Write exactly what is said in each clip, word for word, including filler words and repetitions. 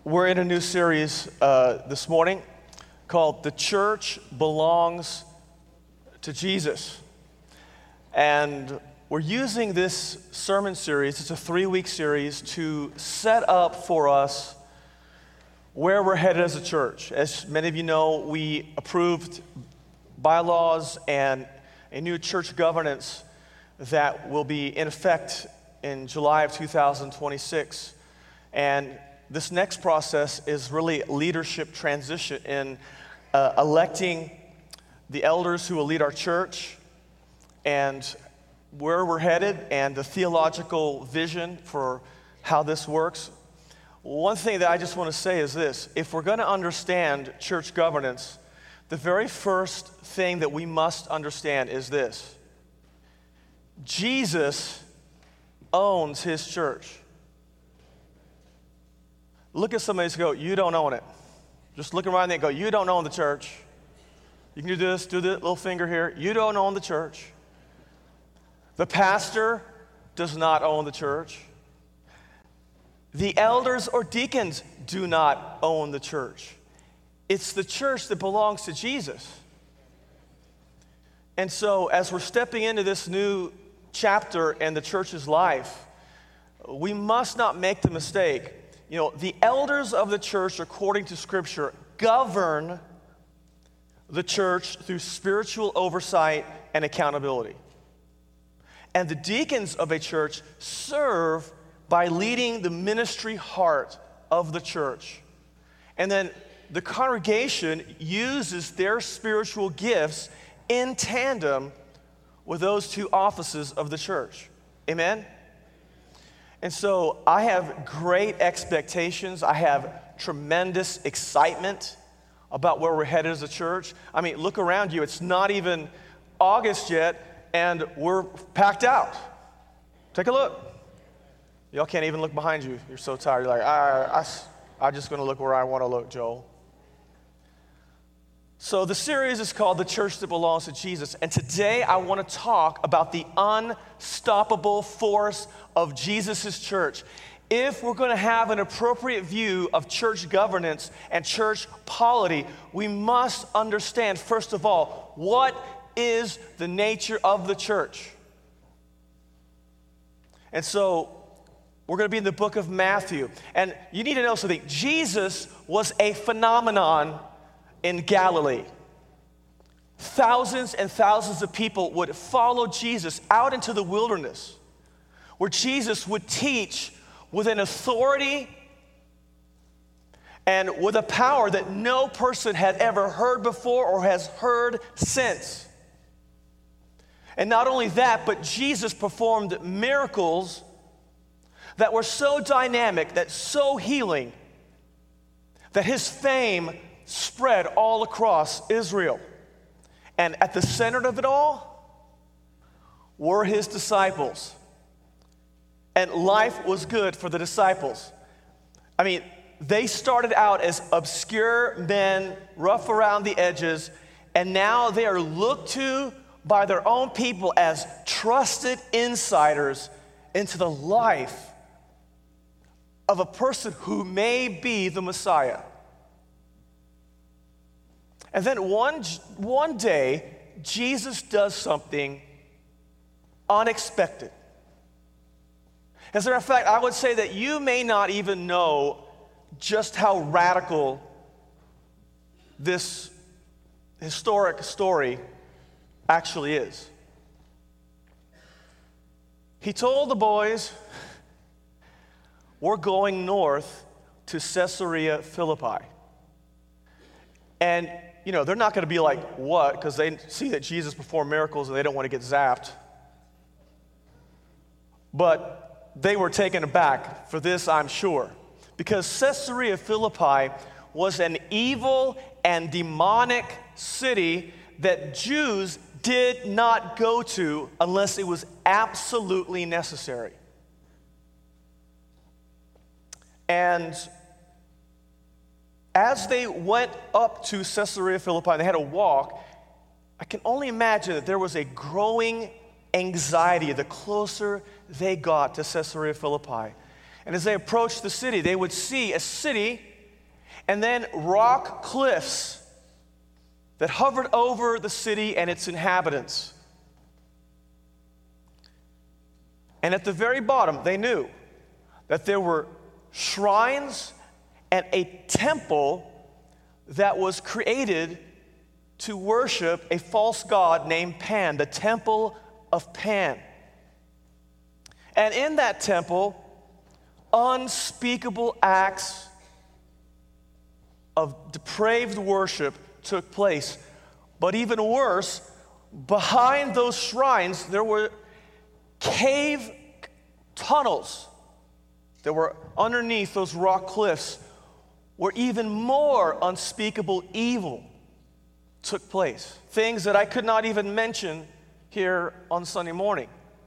We're in a new series uh, this morning called The Church Belongs to Jesus. And we're using this sermon series, it's a three-week series, to set up for us where we're headed as a church. As many of you know, we approved bylaws and a new church governance that will be in effect in July of two thousand twenty-six. And this next process is really leadership transition in uh, electing the elders who will lead our church and where we're headed and the theological vision for how this works. One thing that I just want to say is this: if we're going to understand church governance, the very first thing that we must understand is this: Jesus owns his church. Look at somebody and go, you don't own it. Just look around there and go, you don't own the church. You can do this, do the little finger here. You don't own the church. The pastor does not own the church. The elders or deacons do not own the church. It's the church that belongs to Jesus. And so as we're stepping into this new chapter in the church's life, we must not make the mistake. You know, the elders of the church, according to Scripture, govern the church through spiritual oversight and accountability. And the deacons of a church serve by leading the ministry heart of the church. And then the congregation uses their spiritual gifts in tandem with those two offices of the church. Amen? And so I have great expectations. I have tremendous excitement about where we're headed as a church. I mean, look around you. It's not even August yet, and we're packed out. Take a look. Y'all can't even look behind you. You're so tired. You're like, I, I, I'm just going to look where I want to look, Joel. So the series is called The Church That Belongs to Jesus. And today I want to talk about the unstoppable force of Jesus' church. If we're going to have an appropriate view of church governance and church polity, we must understand, first of all, what is the nature of the church. And so we're going to be in the book of Matthew. And you need to know something. Jesus was a phenomenon in Galilee. Thousands and thousands of people would follow Jesus out into the wilderness, where Jesus would teach with an authority and with a power that no person had ever heard before or has heard since. And not only that, but Jesus performed miracles that were so dynamic, that so healing, that his fame spread all across Israel. And at the center of it all were his disciples. And life was good for the disciples. I mean, they started out as obscure men, rough around the edges, and now they are looked to by their own people as trusted insiders into the life of a person who may be the Messiah. And then one, one day, Jesus does something unexpected. As a matter of fact, I would say that you may not even know just how radical this historic story actually is. He told the boys, we're going north to Caesarea Philippi. And you know, they're not going to be like, what? Because they see that Jesus performed miracles and they don't want to get zapped. But they were taken aback for this, I'm sure. Because Caesarea Philippi was an evil and demonic city that Jews did not go to unless it was absolutely necessary. And as they went up to Caesarea Philippi, they had to walk. I can only imagine that there was a growing anxiety the closer they got to Caesarea Philippi. And as they approached the city, they would see a city and then rock cliffs that hovered over the city and its inhabitants. And at the very bottom, they knew that there were shrines and a temple that was created to worship a false god named Pan, the Temple of Pan. And in that temple, unspeakable acts of depraved worship took place. But even worse, behind those shrines, there were cave tunnels that were underneath those rock cliffs, where even more unspeakable evil took place. Things that I could not even mention here on Sunday morning.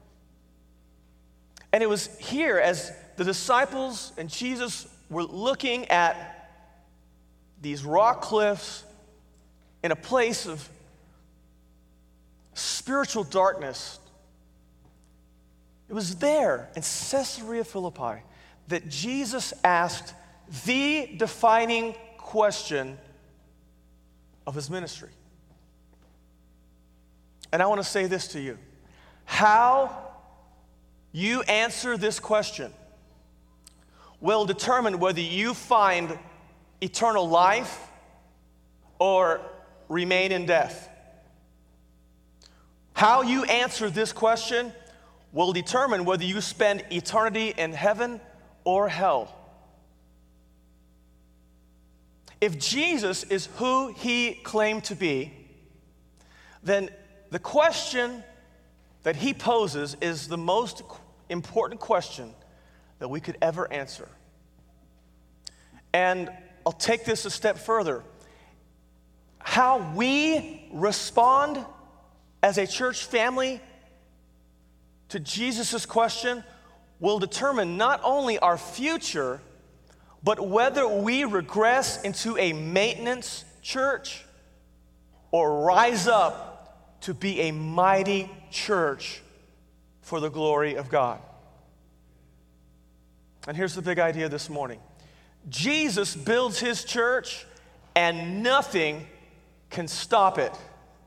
And it was here, as the disciples and Jesus were looking at these rock cliffs in a place of spiritual darkness, it was there in Caesarea Philippi that Jesus asked the defining question of his ministry. And I want to say this to you. How you answer this question will determine whether you find eternal life or remain in death. How you answer this question will determine whether you spend eternity in heaven or hell. If Jesus is who he claimed to be, then the question that he poses is the most important question that we could ever answer. And I'll take this a step further. How we respond as a church family to Jesus' question will determine not only our future, but whether we regress into a maintenance church or rise up to be a mighty church for the glory of God. And here's the big idea this morning. Jesus builds his church and nothing can stop it.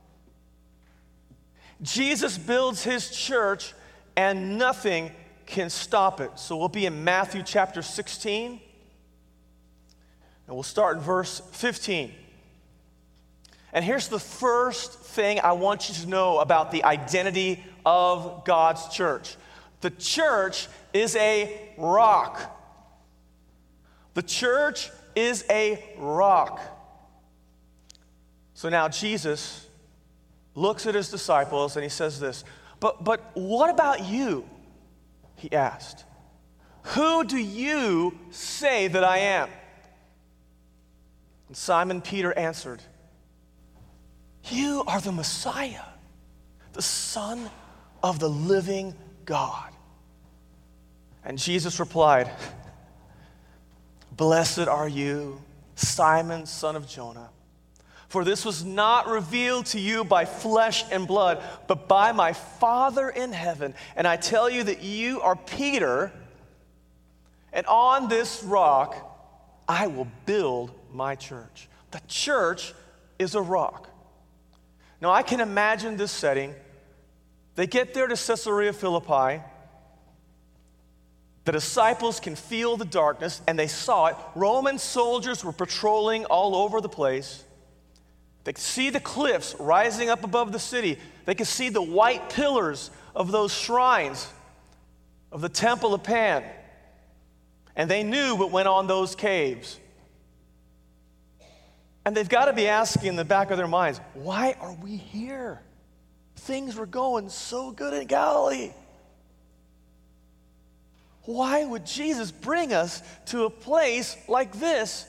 Jesus builds his church and nothing can stop it. So we'll be in Matthew chapter sixteen, and we'll start in verse fifteen. And here's the first thing I want you to know about the identity of God's church. The church is a rock. The church is a rock. So now Jesus looks at his disciples and he says this, but, but what about you? He asked. Who do you say that I am? And Simon Peter answered, you are the Messiah, the Son of the living God. And Jesus replied, blessed are you, Simon, son of Jonah, for this was not revealed to you by flesh and blood, but by my Father in heaven. And I tell you that you are Peter, and on this rock I will build my church. The church is a rock. Now I can imagine this setting. They get there to Caesarea Philippi. The disciples can feel the darkness, and they saw it. Roman soldiers were patrolling all over the place. They could see the cliffs rising up above the city. They could see the white pillars of those shrines of the Temple of Pan. And they knew what went on those caves. And they've got to be asking in the back of their minds, why are we here? Things were going so good in Galilee. Why would Jesus bring us to a place like this?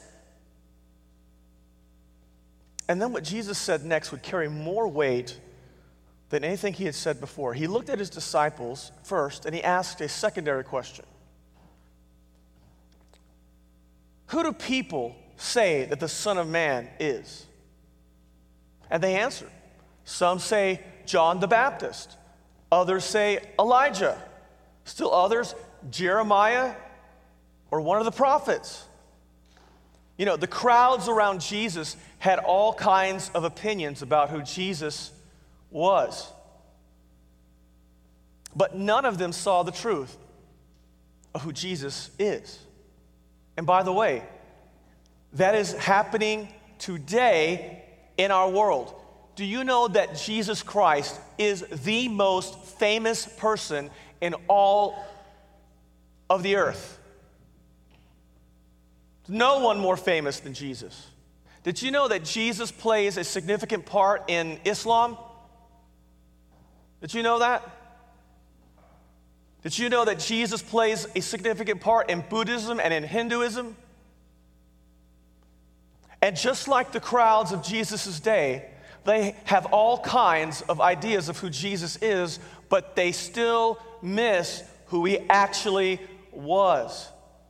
And then what Jesus said next would carry more weight than anything he had said before. He looked at his disciples first, and he asked a secondary question. Who do people say that the Son of Man is? And they answered. Some say John the Baptist. Others say Elijah. Still others, Jeremiah or one of the prophets. You know, the crowds around Jesus had all kinds of opinions about who Jesus was. But none of them saw the truth of who Jesus is. And by the way, that is happening today in our world. Do you know that Jesus Christ is the most famous person in all of the earth? No one more famous than Jesus. Did you know that Jesus plays a significant part in Islam? Did you know that? Did you know that Jesus plays a significant part in Buddhism and in Hinduism? And just like the crowds of Jesus' day, they have all kinds of ideas of who Jesus is, but they still miss who he actually was.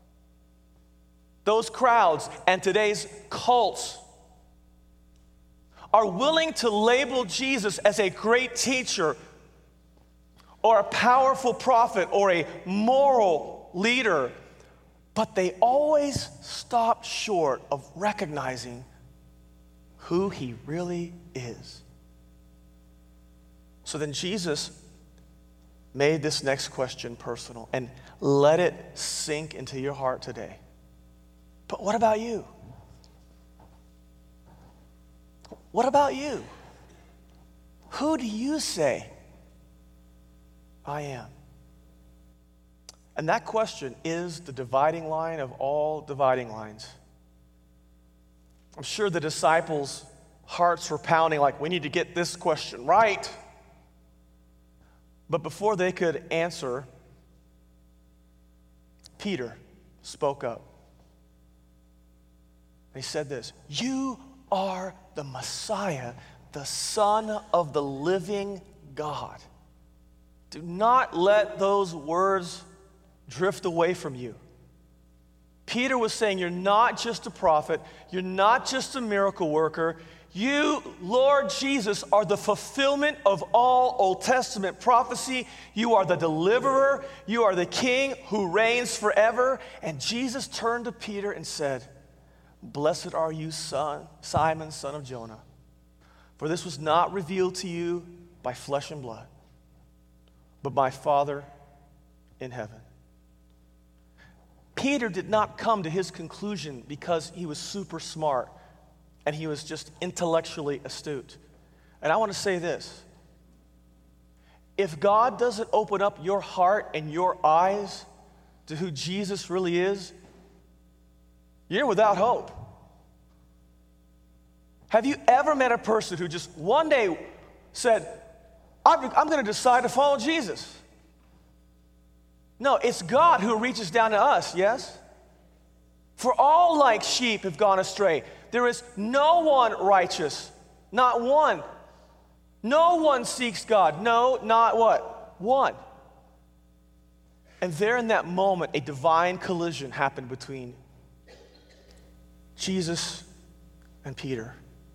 Those crowds and today's cults are willing to label Jesus as a great teacher or a powerful prophet or a moral leader, but they always stop short of recognizing who he really is. So then Jesus made this next question personal, and let it sink into your heart today. But what about you? What about you? Who do you say I am? And that question is the dividing line of all dividing lines. I'm sure the disciples' hearts were pounding like, we need to get this question right. But before they could answer, Peter spoke up. He said this, "You are the Messiah, the Son of the living God." Do not let those words drift away from you. Peter was saying, you're not just a prophet, you're not just a miracle worker. You, Lord Jesus, are the fulfillment of all Old Testament prophecy. You are the deliverer. You are the king who reigns forever. And Jesus turned to Peter and said, "Blessed are you, son, Simon, son of Jonah, for this was not revealed to you by flesh and blood, but by Father in heaven." Peter did not come to his conclusion because he was super smart and he was just intellectually astute. And I want to say this. If God doesn't open up your heart and your eyes to who Jesus really is, you're without hope. Have you ever met a person who just one day said, I'm, I'm going to decide to follow Jesus? No, it's God who reaches down to us, yes? For all like sheep have gone astray. There is no one righteous, not one. No one seeks God. No, not what? One. And there in that moment, a divine collision happened between Jesus and Peter.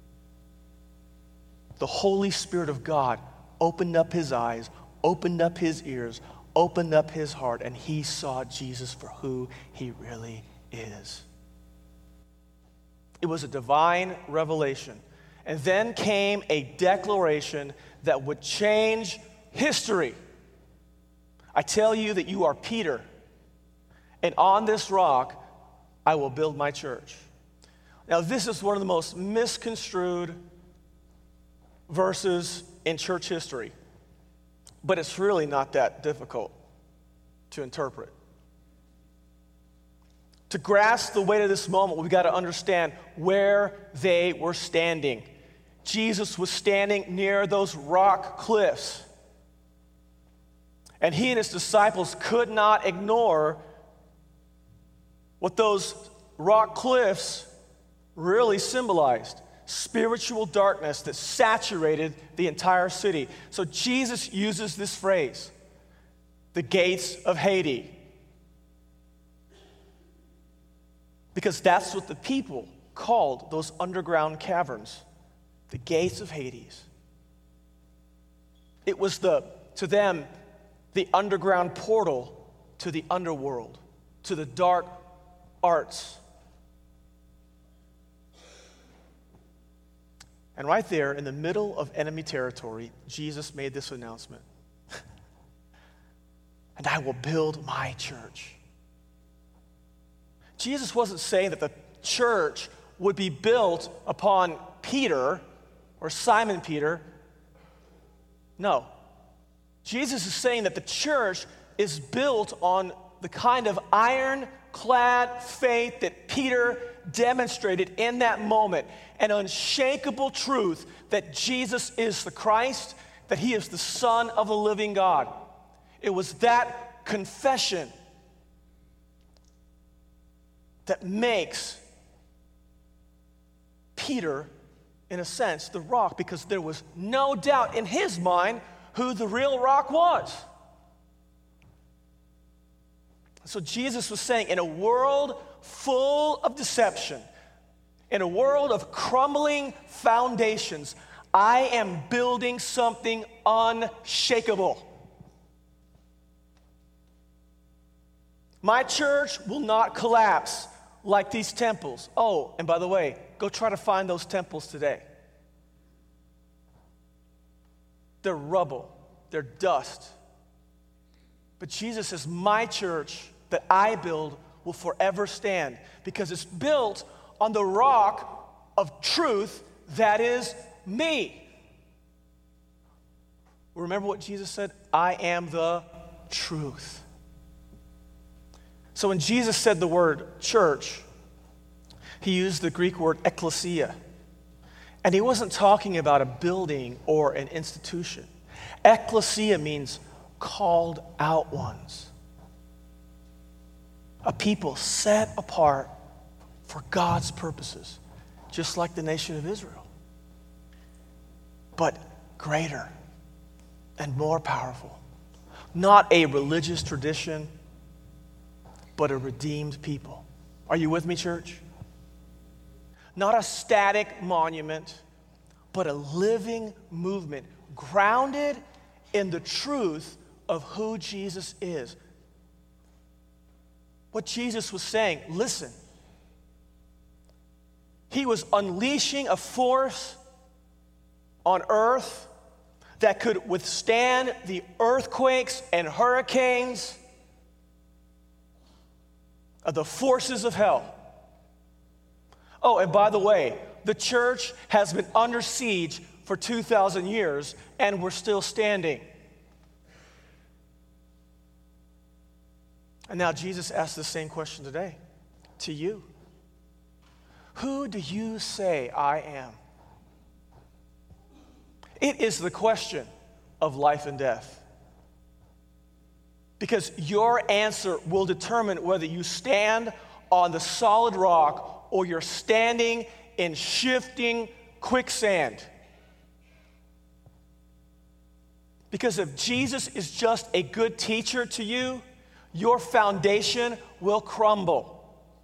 The Holy Spirit of God opened up his eyes, opened up his ears, opened up his heart, and he saw Jesus for who he really is. It was a divine revelation. And then came a declaration that would change history. I tell you that you are Peter, and on this rock I will build my church. Now, this is one of the most misconstrued verses in church history, but it's really not that difficult to interpret. To grasp the weight of this moment, we've got to understand where they were standing. Jesus was standing near those rock cliffs, and he and his disciples could not ignore what those rock cliffs really symbolized: spiritual darkness that saturated the entire city. So Jesus uses this phrase, the gates of Hades, because that's what the people called those underground caverns, the gates of Hades. It was the, to them, the underground portal to the underworld, to the dark arts. And right there in the middle of enemy territory, Jesus made this announcement. And I will build my church. Jesus wasn't saying that the church would be built upon Peter or Simon Peter. No. Jesus is saying that the church is built on the kind of ironclad faith that Peter demonstrated in that moment, an unshakable truth that Jesus is the Christ, that he is the Son of the living God. It was that confession that makes Peter, in a sense, the rock, because there was no doubt in his mind who the real rock was. So Jesus was saying, in a world full of deception, in a world of crumbling foundations, I am building something unshakable. My church will not collapse like these temples. Oh, and by the way, go try to find those temples today. They're rubble. They're dust. But Jesus says, my church that I build will forever stand because it's built on the rock of truth that is me. Remember what Jesus said? I am the truth. So when Jesus said the word church, he used the Greek word ekklesia. And he wasn't talking about a building or an institution. Ekklesia means called out ones. A people set apart for God's purposes, just like the nation of Israel. But greater and more powerful. Not a religious tradition, but a redeemed people. Are you with me, church? Not a static monument, but a living movement grounded in the truth of who Jesus is. What Jesus was saying, listen, he was unleashing a force on earth that could withstand the earthquakes and hurricanes of the forces of hell. Oh, and by the way, the church has been under siege for two thousand years, and we're still standing. And now Jesus asks the same question today to you. Who do you say I am? It is the question of life and death. Because your answer will determine whether you stand on the solid rock or you're standing in shifting quicksand. Because if Jesus is just a good teacher to you, your foundation will crumble.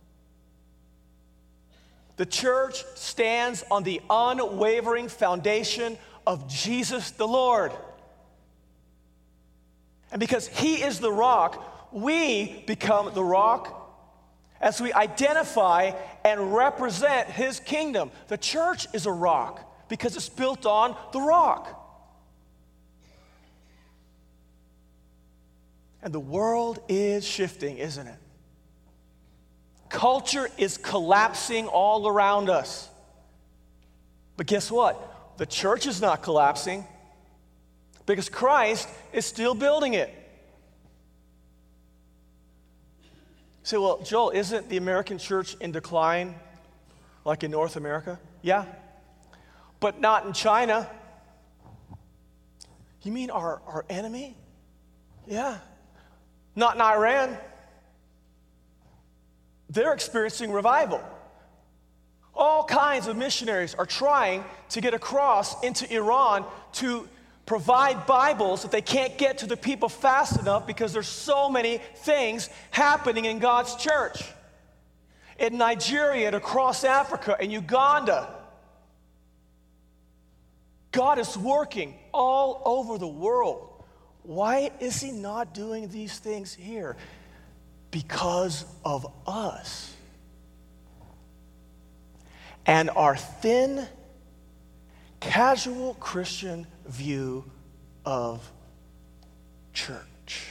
The church stands on the unwavering foundation of Jesus the Lord. And because he is the rock, we become the rock as we identify and represent his kingdom. The church is a rock because it's built on the rock. And the world is shifting, isn't it? Culture is collapsing all around us. But guess what? The church is not collapsing because Christ is still building it. You say, well, Joel, isn't the American church in decline like in North America? Yeah, but not in China. You mean our, our enemy? Yeah. Not in Iran. They're experiencing revival. All kinds of missionaries are trying to get across into Iran to provide Bibles that they can't get to the people fast enough because there's so many things happening in God's church. In Nigeria and across Africa and Uganda. God is working all over the world. Why is he not doing these things here? Because of us. And our thin casual Christian view of church.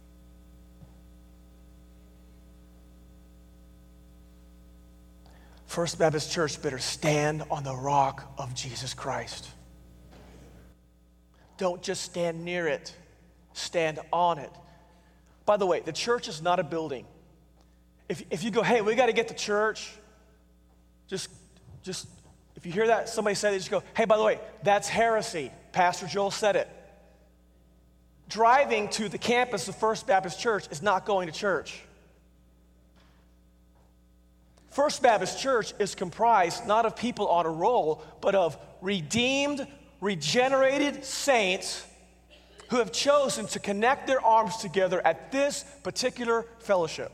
First Baptist Church better stand on the rock of Jesus Christ. Don't just stand near it, stand on it. By the way, the church is not a building. If, if you go, hey, we got to get to church, just, just, if you hear that, somebody say it, just go, hey, by the way, that's heresy. Pastor Joel said it. Driving to the campus of First Baptist Church is not going to church. First Baptist Church is comprised not of people on a roll, but of redeemed, regenerated saints who have chosen to connect their arms together at this particular fellowship.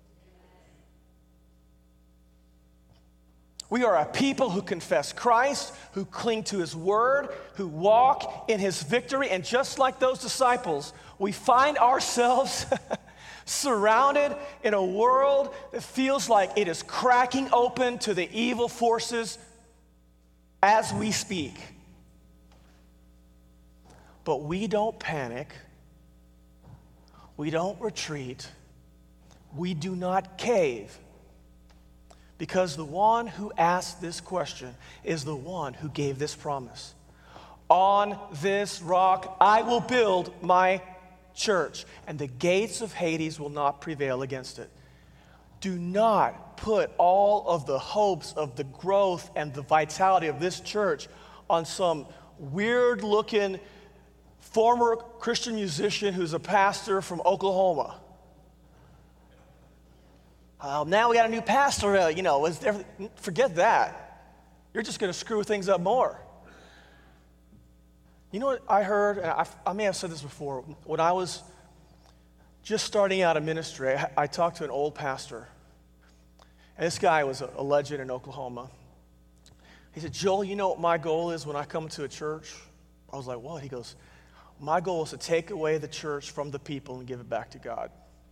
We are a people who confess Christ, who cling to His word, who walk in His victory, and just like those disciples, we find ourselves surrounded in a world that feels like it is cracking open to the evil forces as we speak. But we don't panic. We don't retreat. We do not cave. Because the one who asked this question is the one who gave this promise. On this rock I will build my church, and the gates of Hades will not prevail against it. Do not put all of the hopes of the growth and the vitality of this church on some weird-looking former Christian musician who's a pastor from Oklahoma. Uh, now we got a new pastor, uh, you know, is there, forget that. You're just going to screw things up more. You know what I heard, and I, I may have said this before, when I was just starting out in ministry, I, I talked to an old pastor, and this guy was a, a legend in Oklahoma. He said, Joel, you know what my goal is when I come to a church? I was like, what? He goes, my goal is to take away the church from the people and give it back to God.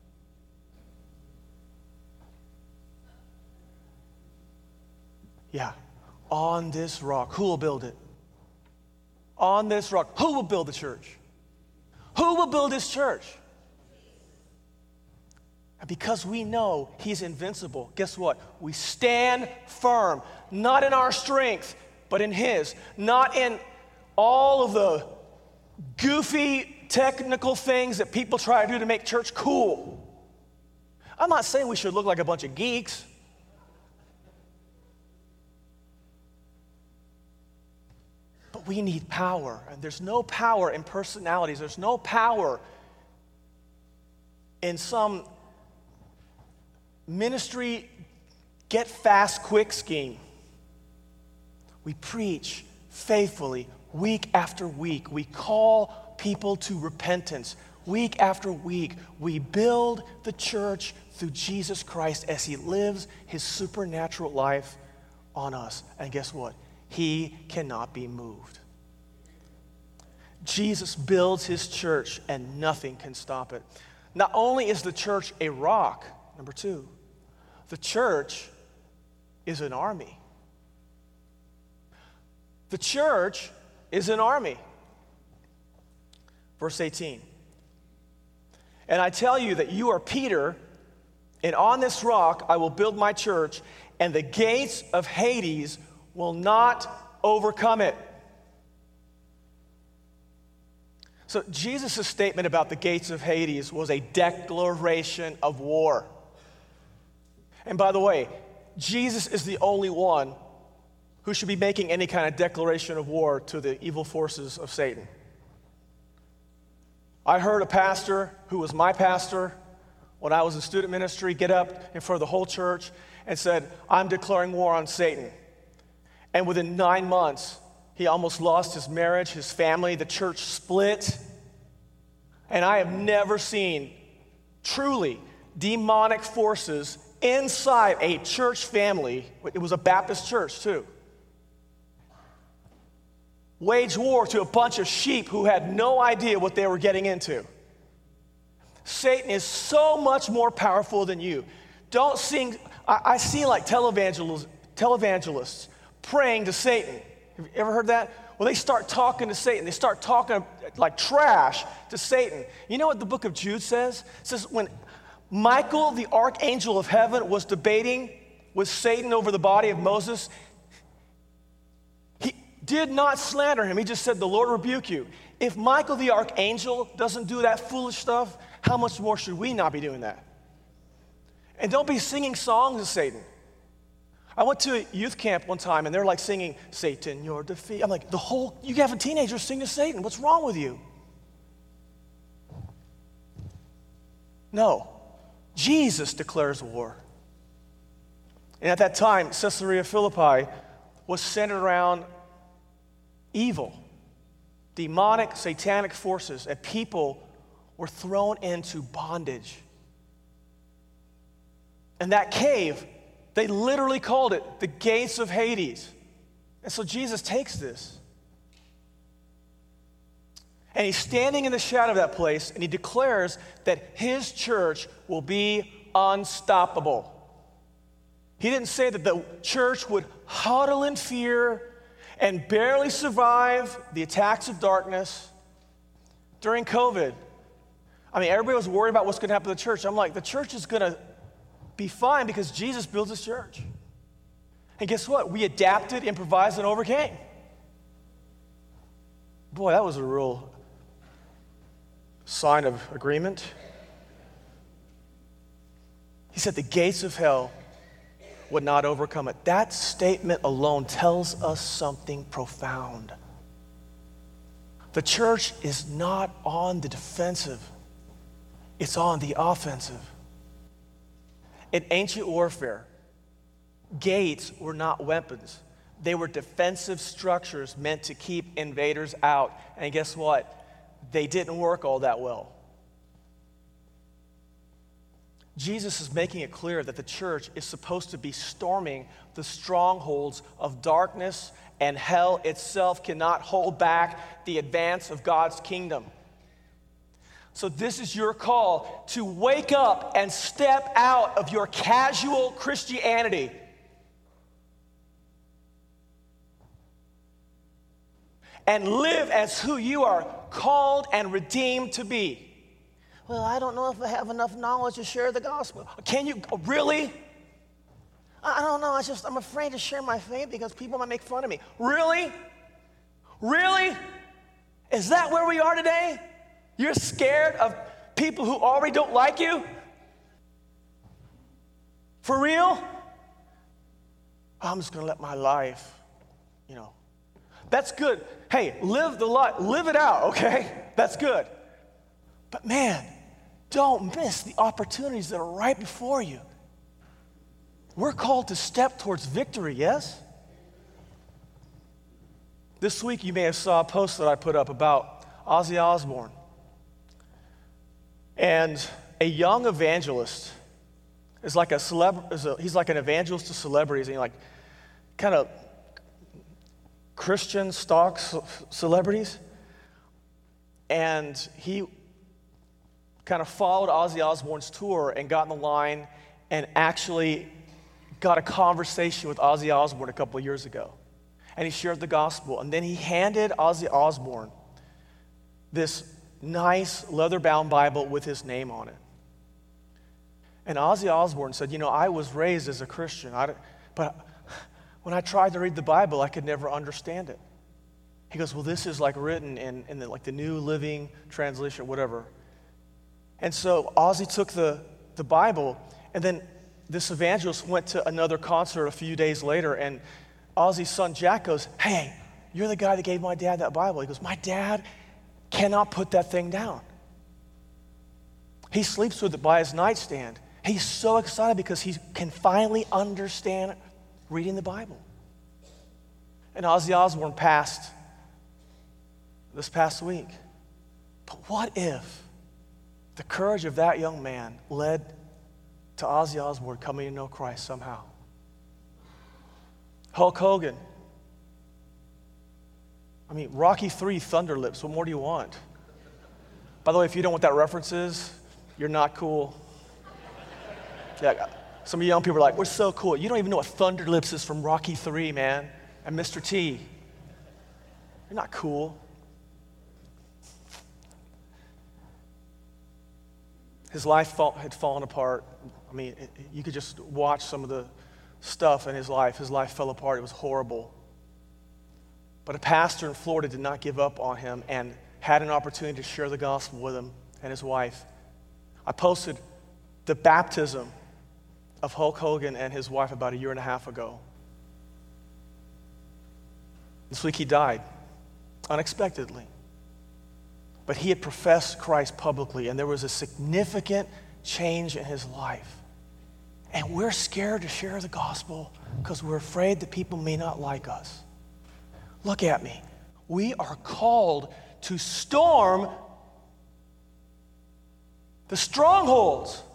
Yeah, on this rock, who will build it? On this rock, who will build the church? Who will build this church? And because we know He's invincible, guess what? We stand firm, not in our strength, but in His. Not in all of the goofy technical things that people try to do to make church cool. I'm not saying we should look like a bunch of geeks. But we need power, and there's no power in personalities. There's no power in some ministry get fast quick scheme. We preach faithfully week after week. We call people to repentance week after week. We build the church through Jesus Christ as He lives His supernatural life on us. And guess what? He cannot be moved. Jesus builds His church and nothing can stop it. Not only is the church a rock, number two, the church is an army. The church is an army. Verse eighteen. And I tell you that you are Peter, and on this rock I will build my church, and the gates of Hades will not overcome it. So Jesus' statement about the gates of Hades was a declaration of war. And by the way, Jesus is the only one who should be making any kind of declaration of war to the evil forces of Satan. I heard a pastor who was my pastor when I was in student ministry get up in front of the whole church and said, I'm declaring war on Satan. And within nine months, he almost lost his marriage, his family, the church split. And I have never seen truly demonic forces inside a church family. It was a Baptist church too. Wage war to a bunch of sheep who had no idea what they were getting into. Satan is so much more powerful than you. Don't sing, I, I see like televangelists, televangelists praying to Satan. Have you ever heard that? Well, they start talking to Satan. They start talking like trash to Satan. You know what the book of Jude says? It says when Michael, the archangel of heaven, was debating with Satan over the body of Moses, he did not slander him. He just said, the Lord rebuke you. If Michael, the archangel, doesn't do that foolish stuff, how much more should we not be doing that? And don't be singing songs to Satan. I went to a youth camp one time, and they're like singing, Satan, you're defeated. I'm like, the whole, you have a teenager sing to Satan. What's wrong with you? No. Jesus declares war. And at that time, Caesarea Philippi was centered around evil, demonic, satanic forces, and people were thrown into bondage. And that cave, they literally called it the gates of Hades. And so Jesus takes this. And he's standing in the shadow of that place, and he declares that his church will be unstoppable. He didn't say that the church would huddle in fear and barely survive the attacks of darkness during COVID. I mean, everybody was worried about what's going to happen to the church. I'm like, the church is going to be fine because Jesus builds his church. And guess what? We adapted, improvised, and overcame. Boy, that was a real sign of agreement. He said the gates of hell would not overcome it. That statement alone tells us something profound. The church is not on the defensive. It's on the offensive. In ancient warfare, gates were not weapons. They were defensive structures meant to keep invaders out. And guess what? They didn't work all that well. Jesus is making it clear that the church is supposed to be storming the strongholds of darkness, and hell itself cannot hold back the advance of God's kingdom. So this is your call to wake up and step out of your casual Christianity. And live as who you are called and redeemed to be. Well, I don't know if I have enough knowledge to share the gospel. Can you, really? I don't know, I just, I'm afraid to share my faith because people might make fun of me. Really? Really? Is that where we are today? You're scared of people who already don't like you? For real? I'm just going to let my life, you know. That's good. Hey, live the life. Live it out, okay? That's good. But man, don't miss the opportunities that are right before you. We're called to step towards victory, yes? This week you may have saw a post that I put up about Ozzy Osbourne. And a young evangelist is like a celeb, is a, he's like an evangelist to celebrities, and he like kind of Christian stock c- celebrities. And he kind of followed Ozzy Osbourne's tour and got in the line and actually got a conversation with Ozzy Osbourne a couple of years ago. And he shared the gospel. And then he handed Ozzy Osbourne this nice leather-bound Bible with his name on it. And Ozzy Osbourne said, you know, I was raised as a Christian, I, but when I tried to read the Bible, I could never understand it. He goes, well, this is like written in, in the, like the New Living Translation, whatever. And so Ozzy took the, the Bible, and then this evangelist went to another concert a few days later, and Ozzy's son Jack goes, hey, you're the guy that gave my dad that Bible. He goes, my dad cannot put that thing down. He sleeps with it by his nightstand. He's so excited because he can finally understand reading the Bible. And Ozzy Osbourne passed this past week. But what if the courage of that young man led to Ozzy Osbourne coming to know Christ somehow? Hulk Hogan. I mean, Rocky three, Thunder Lips. What more do you want? By the way, if you don't know what that reference is, you're not cool. Yeah, some of you young people are like, we're so cool. You don't even know what Thunder Lips is from Rocky three, man, and Mister T. You're not cool. His life fall, had fallen apart. I mean, it, you could just watch some of the stuff in his life. His life fell apart. It was horrible. But a pastor in Florida did not give up on him and had an opportunity to share the gospel with him and his wife. I posted the baptism of Hulk Hogan and his wife about a year and a half ago. This week he died unexpectedly. But he had professed Christ publicly, and there was a significant change in his life. And we're scared to share the gospel because we're afraid that people may not like us. Look at me. We are called to storm the strongholds.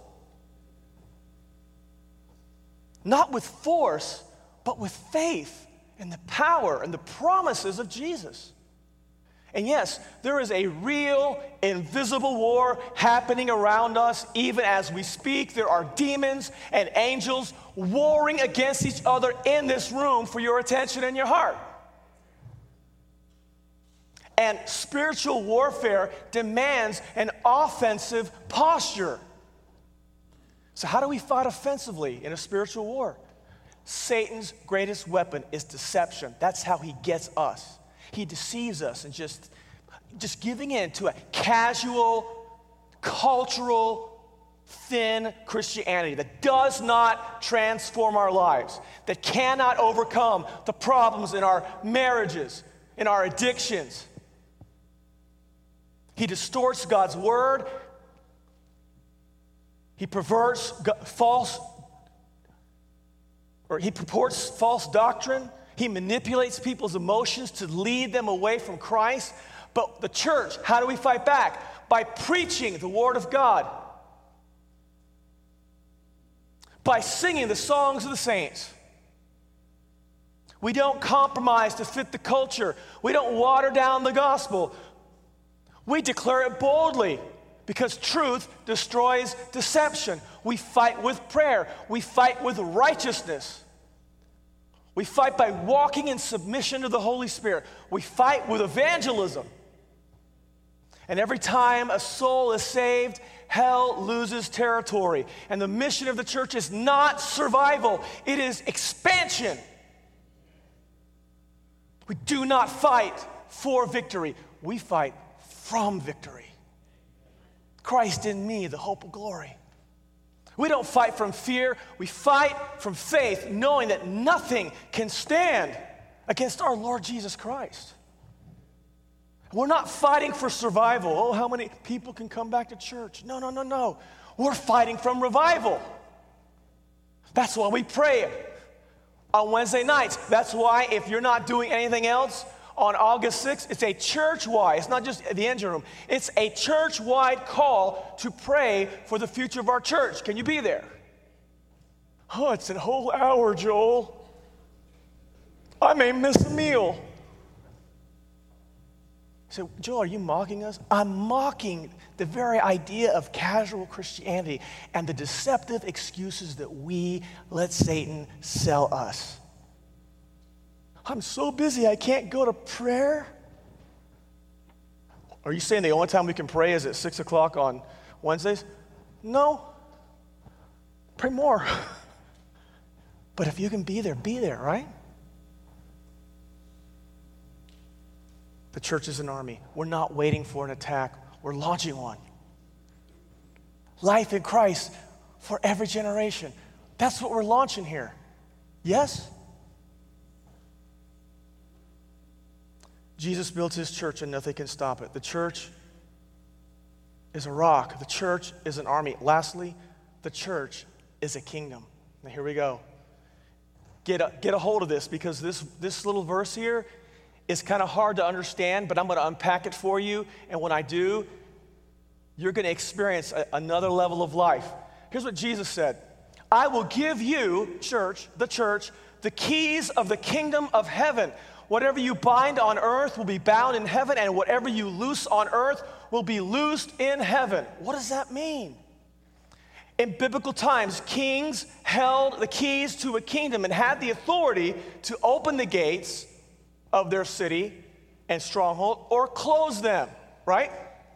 Not with force, but with faith and the power and the promises of Jesus. And yes, there is a real, invisible war happening around us. Even as we speak, there are demons and angels warring against each other in this room for your attention and your heart. And spiritual warfare demands an offensive posture. So how do we fight offensively in a spiritual war? Satan's greatest weapon is deception. That's how he gets us. He deceives us and just, just giving in to a casual, cultural, thin Christianity that does not transform our lives, that cannot overcome the problems in our marriages, in our addictions. He distorts God's word. He perverts false, or he purports false doctrine. He manipulates people's emotions to lead them away from Christ. But the church, how do we fight back? By preaching the word of God. By singing the songs of the saints. We don't compromise to fit the culture. We don't water down the gospel. We declare it boldly because truth destroys deception. We fight with prayer. We fight with righteousness. We fight by walking in submission to the Holy Spirit. We fight with evangelism. And every time a soul is saved, hell loses territory. And the mission of the church is not survival, it is expansion. We do not fight for victory, we fight from victory. Christ in me, the hope of glory. We don't fight from fear, we fight from faith, knowing that nothing can stand against our Lord Jesus Christ. We're not fighting for survival. Oh, how many people can come back to church? No, no, no, no. We're fighting from revival. That's why we pray on Wednesday nights. That's why if you're not doing anything else, on August sixth, it's a church-wide, it's not just the engine room, it's a church-wide call to pray for the future of our church. Can you be there? Oh, it's a whole hour, Joel. I may miss a meal. So, Joel, are you mocking us? I'm mocking the very idea of casual Christianity and the deceptive excuses that we let Satan sell us. I'm so busy I can't go to prayer. Are you saying the only time we can pray is at six o'clock on Wednesdays? No. Pray more. But if you can be there, be there, right? The church is an army. We're not waiting for an attack. We're launching one. Life in Christ for every generation. That's what we're launching here. Yes? Jesus built his church and nothing can stop it. The church is a rock. The church is an army. Lastly, the church is a kingdom. Now here we go. Get a, get a hold of this because this, this little verse here is kind of hard to understand, but I'm going to unpack it for you. And when I do, you're going to experience a, another level of life. Here's what Jesus said. I will give you, church, the church, the keys of the kingdom of heaven. Whatever you bind on earth will be bound in heaven, and whatever you loose on earth will be loosed in heaven. What does that mean? In biblical times, kings held the keys to a kingdom and had the authority to open the gates of their city and stronghold or close them, right?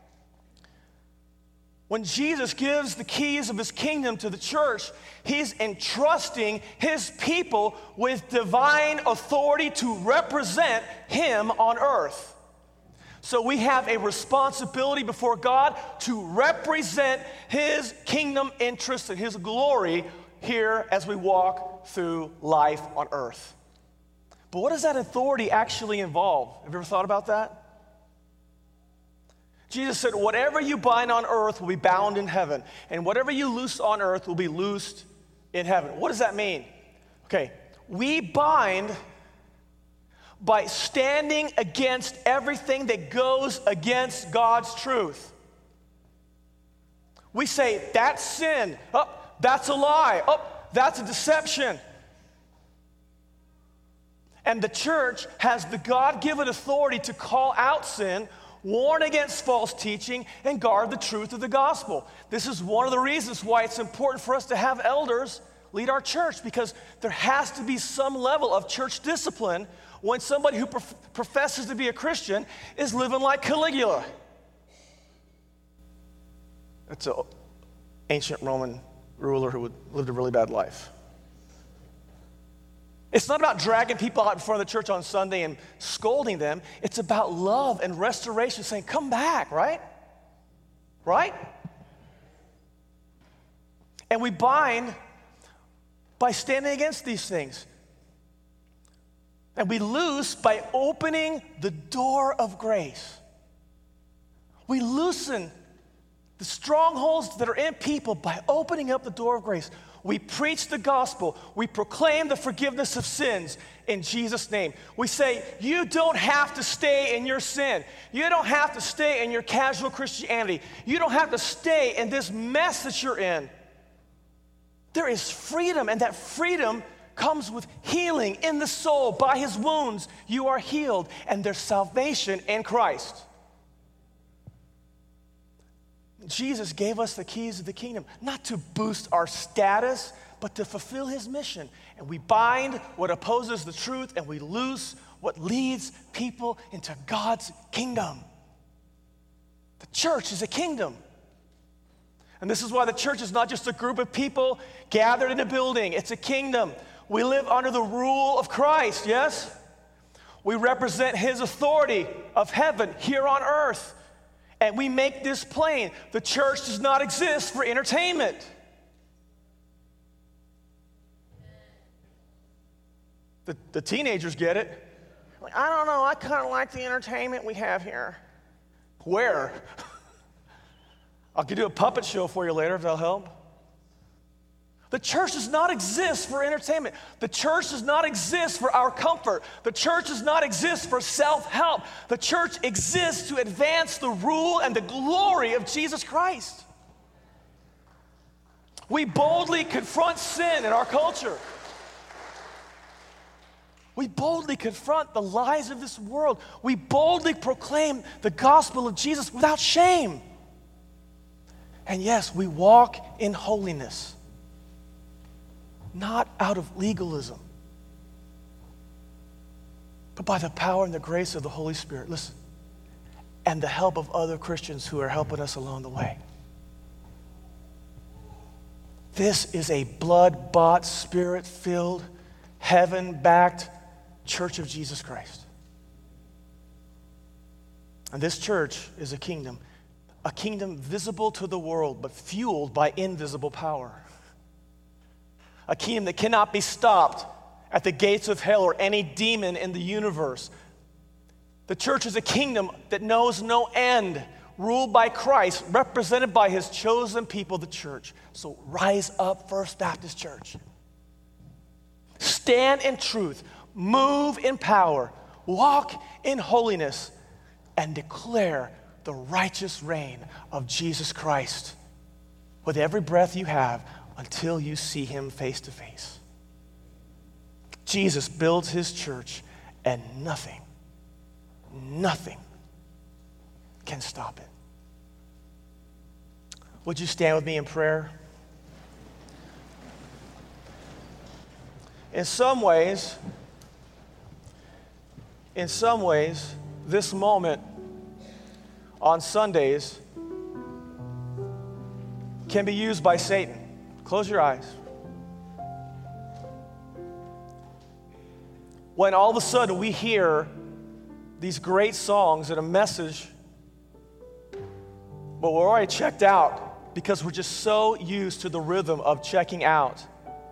When Jesus gives the keys of his kingdom to the church, he's entrusting his people with divine authority to represent him on earth. So we have a responsibility before God to represent his kingdom interests and his glory here as we walk through life on earth. But what does that authority actually involve? Have you ever thought about that? Jesus said, whatever you bind on earth will be bound in heaven, and whatever you loose on earth will be loosed in heaven. What does that mean? Okay, we bind by standing against everything that goes against God's truth. We say, that's sin. Oh, that's a lie. Oh, that's a deception. And the church has the God-given authority to call out sin, warn against false teaching, and guard the truth of the gospel. This is one of the reasons why it's important for us to have elders lead our church, because there has to be some level of church discipline when somebody who prof- professes to be a Christian is living like Caligula. That's an ancient Roman ruler who would lived a really bad life. It's not about dragging people out in front of the church on Sunday and scolding them. It's about love and restoration, saying, come back, right? Right? And we bind by standing against these things. And we loose by opening the door of grace. We loosen the strongholds that are in people by opening up the door of grace. We preach the gospel. We proclaim the forgiveness of sins in Jesus' name. We say, you don't have to stay in your sin. You don't have to stay in your casual Christianity. You don't have to stay in this mess that you're in. There is freedom, and that freedom comes with healing in the soul. By his wounds, you are healed, and there's salvation in Christ. Jesus gave us the keys of the kingdom, not to boost our status, but to fulfill his mission. And we bind what opposes the truth, and we loose what leads people into God's kingdom. The church is a kingdom. And this is why the church is not just a group of people gathered in a building. It's a kingdom. We live under the rule of Christ, yes? We represent his authority of heaven here on earth. And we make this plain. The church does not exist for entertainment. The, the teenagers get it. Like, I don't know, I kind of like the entertainment we have here. Where? I could do a puppet show for you later if that'll help. The church does not exist for entertainment. The church does not exist for our comfort. The church does not exist for self-help. The church exists to advance the rule and the glory of Jesus Christ. We boldly confront sin in our culture. We boldly confront the lies of this world. We boldly proclaim the gospel of Jesus without shame. And yes, we walk in holiness. Not out of legalism, but by the power and the grace of the Holy Spirit. Listen, and the help of other Christians who are helping us along the way. This is a blood-bought, spirit-filled, heaven-backed church of Jesus Christ. And this church is a kingdom, a kingdom visible to the world, but fueled by invisible power. A kingdom that cannot be stopped at the gates of hell or any demon in the universe. The church is a kingdom that knows no end, ruled by Christ, represented by his chosen people, the church. So rise up, First Baptist Church. Stand in truth, move in power, walk in holiness, and declare the righteous reign of Jesus Christ with every breath you have, until you see him face to face. Jesus builds his church, and nothing, nothing can stop it. Would you stand with me in prayer? In some ways, in some ways, this moment on Sundays can be used by Satan. Close your eyes. When all of a sudden we hear these great songs and a message, but we're already checked out because we're just so used to the rhythm of checking out.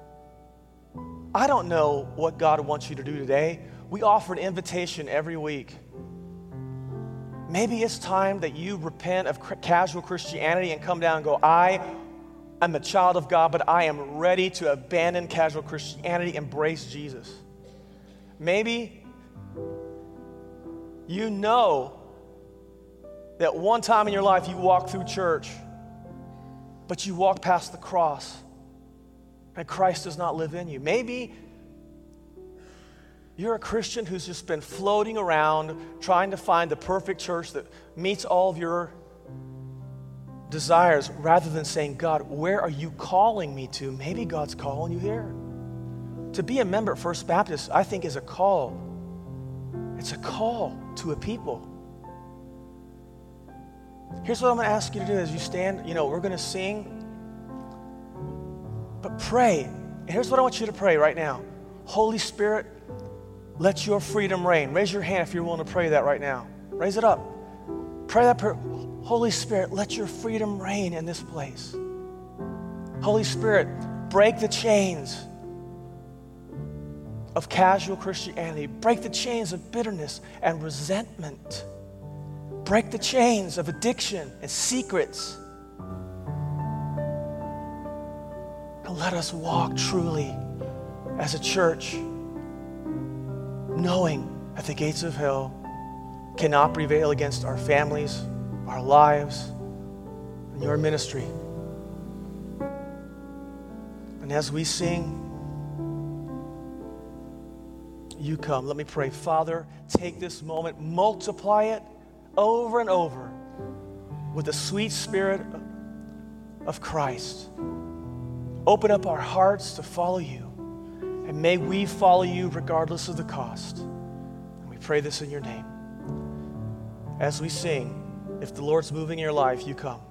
I don't know what God wants you to do today. We offer an invitation every week. Maybe it's time that you repent of cr- casual Christianity and come down and go, I am a child of God, but I am ready to abandon casual Christianity, embrace Jesus. Maybe you know that one time in your life you walked through church, but you walked past the cross and Christ does not live in you. Maybe you're a Christian who's just been floating around trying to find the perfect church that meets all of your desires rather than saying, God, where are you calling me to? Maybe God's calling you here. To be a member at First Baptist, I think, is a call. It's a call to a people. Here's what I'm going to ask you to do as you stand. You know, we're going to sing, but pray. And here's what I want you to pray right now. Holy Spirit, let your freedom reign. Raise your hand if you're willing to pray that right now. Raise it up. Pray that prayer. Holy Spirit, let your freedom reign in this place. Holy Spirit, break the chains of casual Christianity. Break the chains of bitterness and resentment. Break the chains of addiction and secrets. And let us walk truly as a church, knowing that the gates of hell cannot prevail against our families, our lives, and your ministry. And as we sing, you come. Let me pray. Father, take this moment, multiply it over and over with the sweet spirit of Christ. Open up our hearts to follow you, and may we follow you regardless of the cost. And we pray this in your name. As we sing, if the Lord's moving in your life, you come.